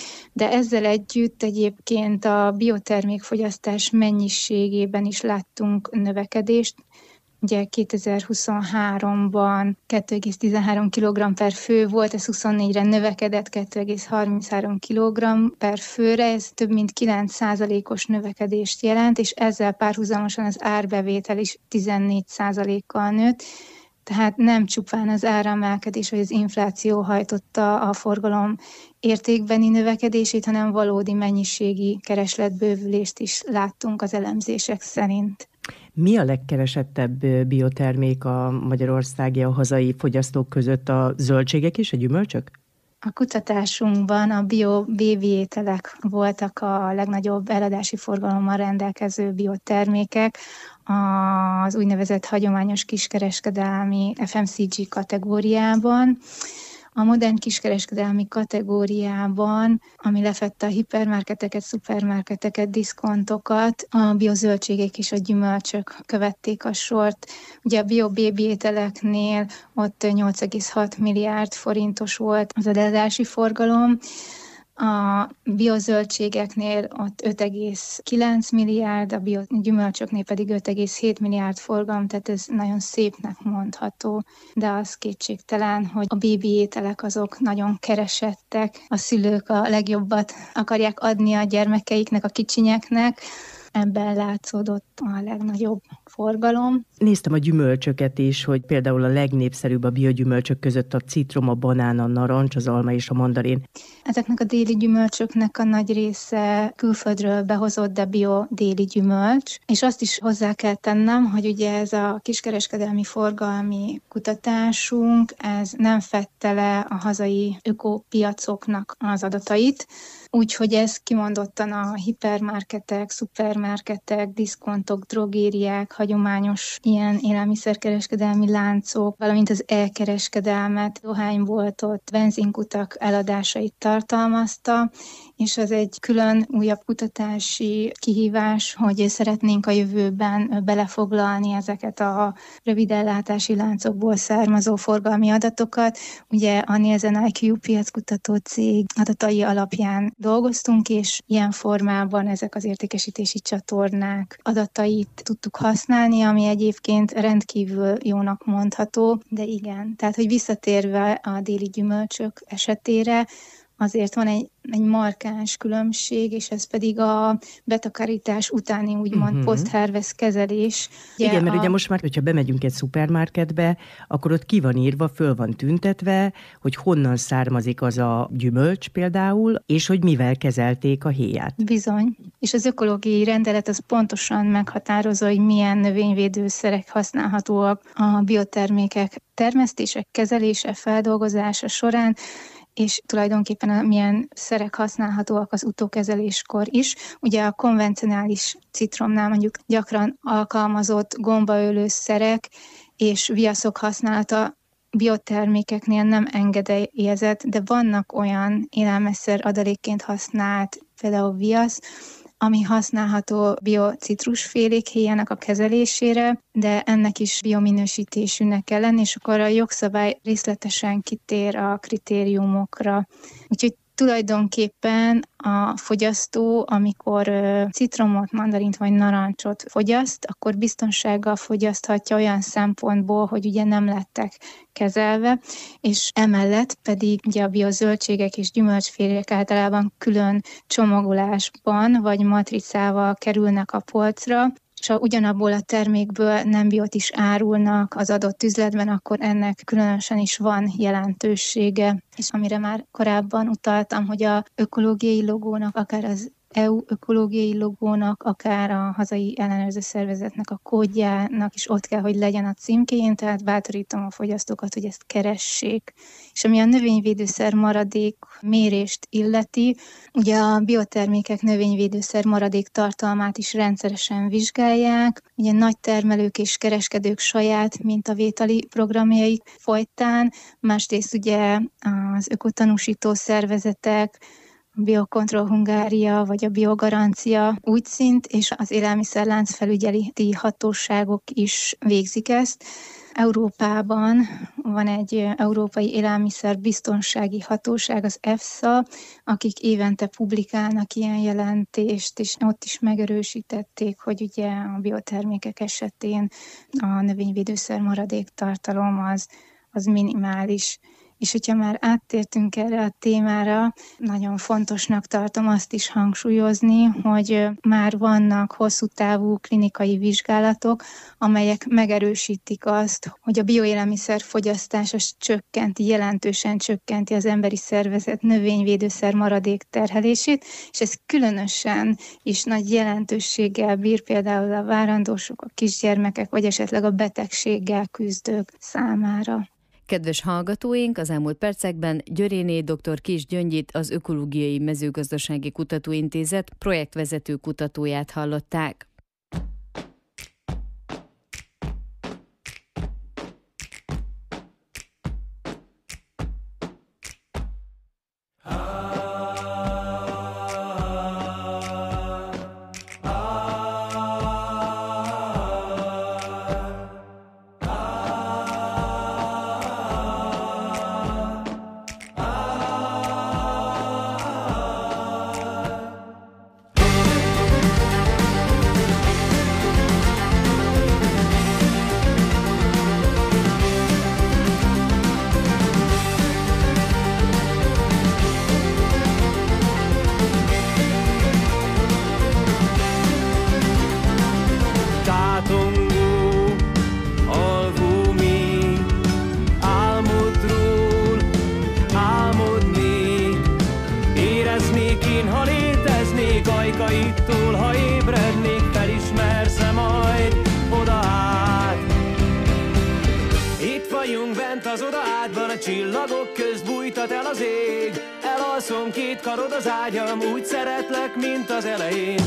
De ezzel együtt egyébként a biotermékfogyasztás mennyiségében is láttunk növekedést. Ugye kétezer-huszonháromban kettő egész tizenhárom kilogramm per fő volt, ez huszonnégyre növekedett kettő egész harminchárom kilogramm per főre, ez több mint kilenc százalékos növekedést jelent, és ezzel párhuzamosan az árbevétel is tizennégy százalékkal nőtt. Tehát nem csupán az áremelkedés vagy az infláció hajtotta a forgalom értékbeni növekedését, hanem valódi mennyiségi keresletbővülést is láttunk az elemzések szerint. Mi a legkeresettebb biotermék a magyarországi, a hazai fogyasztók között, a zöldségek és a gyümölcsök? A kutatásunkban a bio-bébi ételek voltak a legnagyobb eladási forgalommal rendelkező biotermékek, az úgynevezett hagyományos kiskereskedelmi ef em cé gé kategóriában. A modern kiskereskedelmi kategóriában, ami lefette a hipermarketeket, szupermarketeket, diszkontokat, a biozöldségek és a gyümölcsök követték a sort. Ugye a bio-bébi ételeknél ott nyolc egész hat milliárd forintos volt az eladási forgalom, a biozöldségeknél ott öt egész kilenc milliárd, a biogyümölcsöknél pedig öt egész hét milliárd forgalom, tehát ez nagyon szépnek mondható, de az kétségtelen, hogy a bébi ételek azok nagyon keresettek, a szülők a legjobbat akarják adni a gyermekeiknek, a kicsinyeknek, ebben látszódott a legnagyobb forgalom. Néztem a gyümölcsöket is, hogy például a legnépszerűbb a biogyümölcsök között a citrom, a banán, a narancs, az alma és a mandarin. Ezeknek a déli gyümölcsöknek a nagy része külföldről behozott, de bio déli gyümölcs. És azt is hozzá kell tennem, hogy ugye ez a kiskereskedelmi forgalmi kutatásunk, ez nem fedte le a hazai ökopiacoknak az adatait, úgyhogy ez kimondottan a hipermarketek, szupermarketek, diszkontok, drogériák, hagyományos ilyen élelmiszerkereskedelmi láncok, valamint az elkereskedelmet, dohányboltot, benzinkutak eladásait tartalmazta, és az egy külön újabb kutatási kihívás, hogy szeretnénk a jövőben belefoglalni ezeket a rövidellátási láncokból származó forgalmi adatokat. Ugye a Nielsen i kú piackutató cég adatai alapján dolgoztunk, és ilyen formában ezek az értékesítési csatornák adatait tudtuk használni, ami egyébként rendkívül jónak mondható, de igen, tehát hogy visszatérve a déli gyümölcsök esetére, azért van egy, egy markáns különbség, és ez pedig a betakarítás utáni úgymond uh-huh. post-harvest kezelés. Ugye Igen, mert a... ugye most már, hogyha bemegyünk egy szupermarketbe, akkor ott ki van írva, föl van tüntetve, hogy honnan származik az a gyümölcs például, és hogy mivel kezelték a héját. Bizony. És az ökológiai rendelet az pontosan meghatározza, hogy milyen növényvédőszerek használhatóak a biotermékek termesztése, kezelése, feldolgozása során, és tulajdonképpen milyen szerek használhatóak az utókezeléskor is. Ugye a konvencionális citromnál mondjuk gyakran alkalmazott gombaölő szerek és viaszok használata biotermékeknél nem engedélyezett, de vannak olyan élelmiszer adalékként használt, például viasz, ami használható biocitrusfélék héjának a kezelésére, de ennek is biominősítésűnek kell lenni, és akkor a jogszabály részletesen kitér a kritériumokra. Úgyhogy tulajdonképpen a fogyasztó, amikor citromot, mandarint vagy narancsot fogyaszt, akkor biztonsággal fogyaszthatja olyan szempontból, hogy ugye nem lettek kezelve, és emellett pedig ugye a biozöldségek és gyümölcsfélék általában külön csomagolásban vagy matricával kerülnek a polcra, és ha ugyanabból a termékből nem biot is árulnak az adott üzletben, akkor ennek különösen is van jelentősége. És amire már korábban utaltam, hogy a ökológiai logónak, akár az é u ökológiai logónak, akár a hazai ellenőrző szervezetnek a kódjának is ott kell, hogy legyen a címkéjén, tehát bátorítom a fogyasztókat, hogy ezt keressék. És ami a növényvédőszer maradék mérést illeti, ugye a biotermékek növényvédőszer maradék tartalmát is rendszeresen vizsgálják, ugye nagy termelők és kereskedők saját mintavételi programjaik folytán, másrészt ugye az ökotanúsító szervezetek, a Biocontrol Hungária vagy a Biogarancia úgyszint, és az élelmiszerlánc felügyeleti hatóságok is végzik ezt. Európában van egy Európai Élelmiszer Biztonsági Hatóság, az EFSA, akik évente publikálnak ilyen jelentést, és ott is megerősítették, hogy ugye a biotermékek esetén a növényvédőszer maradék tartalom az, az minimális. És hogyha már áttértünk erre a témára, nagyon fontosnak tartom azt is hangsúlyozni, hogy már vannak hosszú távú klinikai vizsgálatok, amelyek megerősítik azt, hogy a bioélelmiszer fogyasztás az csökkenti, jelentősen csökkenti az emberi szervezet növényvédőszer maradék terhelését, és ez különösen is nagy jelentőséggel bír például a várandósok, a kisgyermekek, vagy esetleg a betegséggel küzdők számára. Kedves hallgatóink, az elmúlt percekben Györéné dr. Kiss Gyöngyit, az Ökológiai Mezőgazdasági Kutatóintézet projektvezető kutatóját hallották. Ajkaittól, ha ébrednék, felismersz-e majd oda át? Itt vagyunk bent az oda átban, a csillagok közt bújtat el az ég. Elalszom, két karod az ágyam, úgy szeretlek, mint az elején.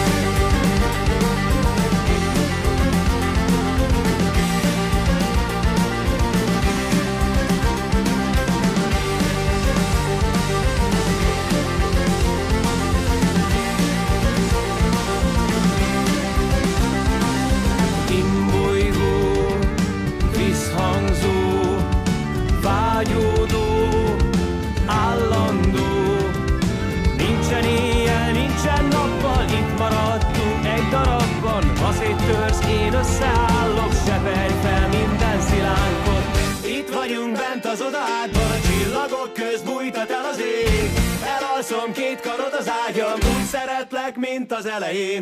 Törsz, én összeállok, seperj fel minden szilánkot. Itt vagyunk bent az oda átban, a csillagok közt bújtat el az ég. Elalszom, két karod az ágyam, úgy szeretlek, mint az elején.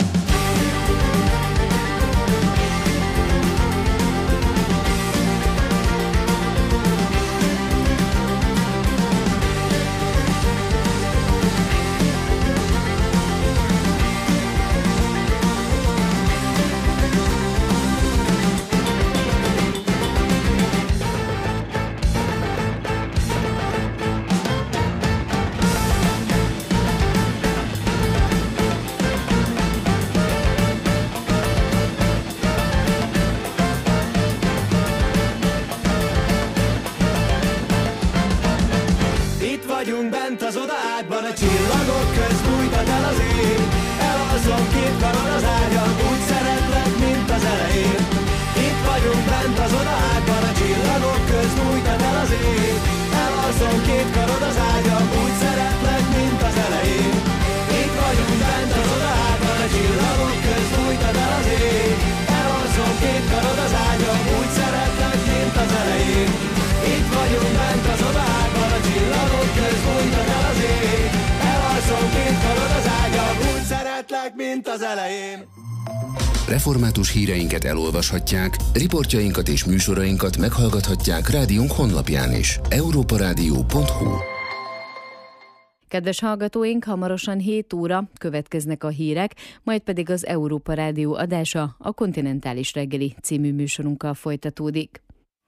Vagyunk bent az oda átban, a csillagok közt bújtat el az ég. Elalszom, két karod az ágyam, úgy szeretlek, mint az elején. Itt vagyunk bent az oda átban, a csillagok közt bújtat el az ég. Elalszom, két karod az ágyam, úgy szeretlek, mint az elején. Itt vagyunk bent az oda átban, a csillagok közt bújtat el az ég. Elalszom, két karod az ágyam, úgy szeretlek, mint az elején. Itt vagyunk bent az oda átban, a csillagok közt bújtat el az ég. Elalszom, két karod az ágyam, úgy szeretlek, mint az elején. Református híreinket elolvashatják, riportjainkat és műsorainkat meghallgathatják rádiónk honlapján is. európa rádió pont hu. Kedves hallgatóink, hamarosan hét óra következnek a hírek, majd pedig az Európa Rádió adása, a Kontinentális reggeli című műsorunkkal folytatódik.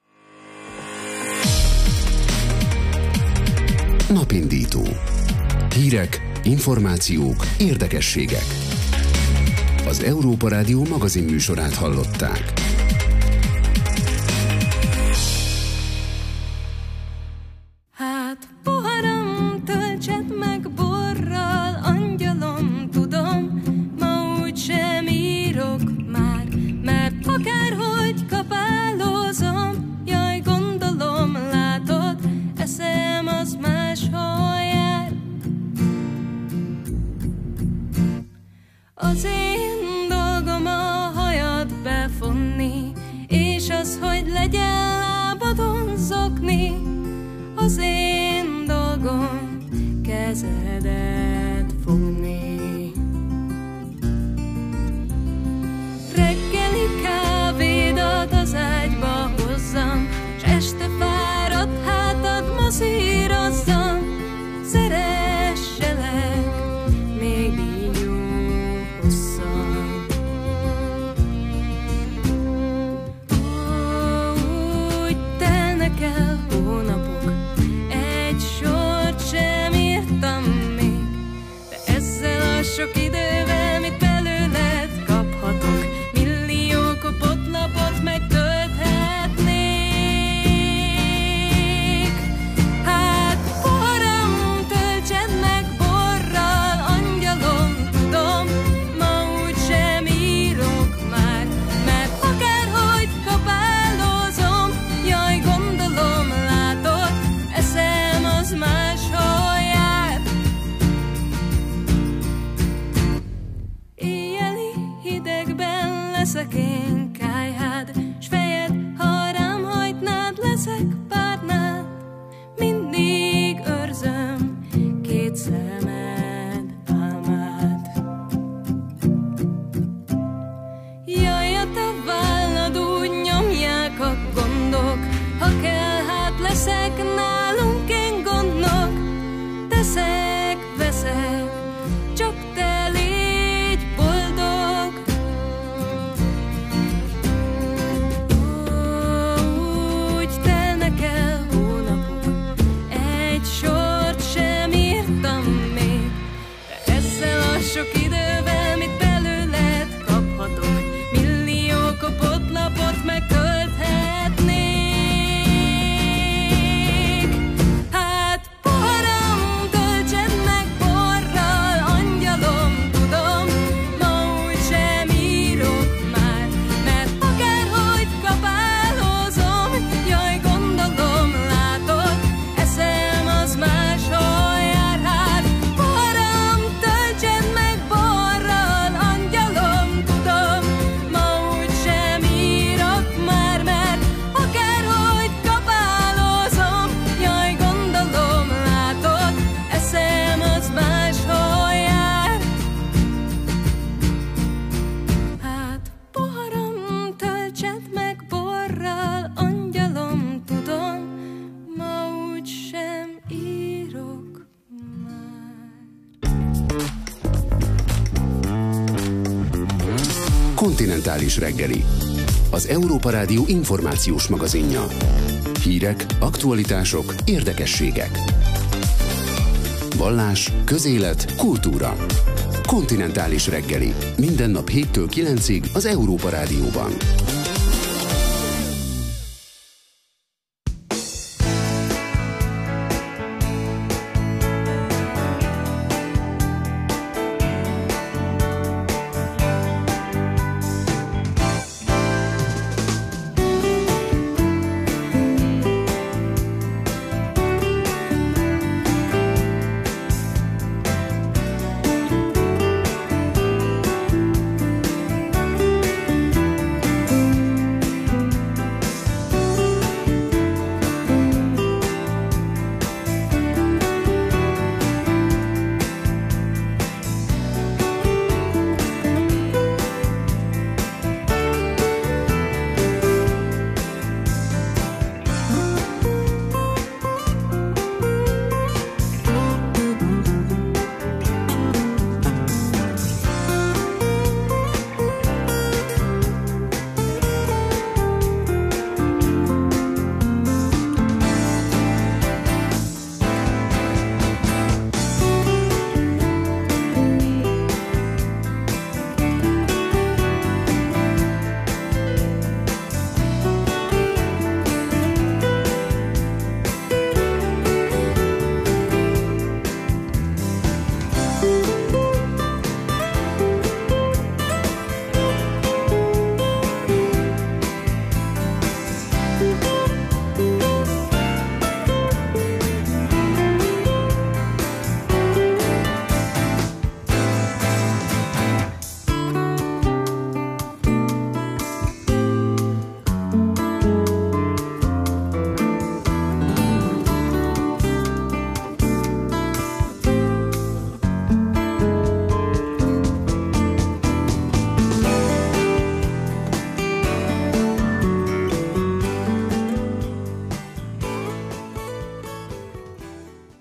Napindító. Hírek, információk, érdekességek. Az Európa Rádió magazin műsorát hallották. Hát poharam, töltset meg borral, angyalom, tudom, ma úgy sem írok már, mert akárhogy kapálózom, jaj, gondolom, látod, eszem az máshol jár. Az én dolgom a hajad befonni, és az, hogy legyen lábadon zokni. Az én dolgom kezedet fogni. Reggeli kávédat az ágyba hozzam, s este fáradt hátad masszírozzam. Szeresselek még így jó hosszan. Ó, úgy telnek el Kontinentális reggeli, az Európa Rádió információs magazinja. Hírek, aktualitások, érdekességek. Vallás, közélet, kultúra. Kontinentális reggeli. Minden nap héttől kilencig az Európa Rádióban. Thank you.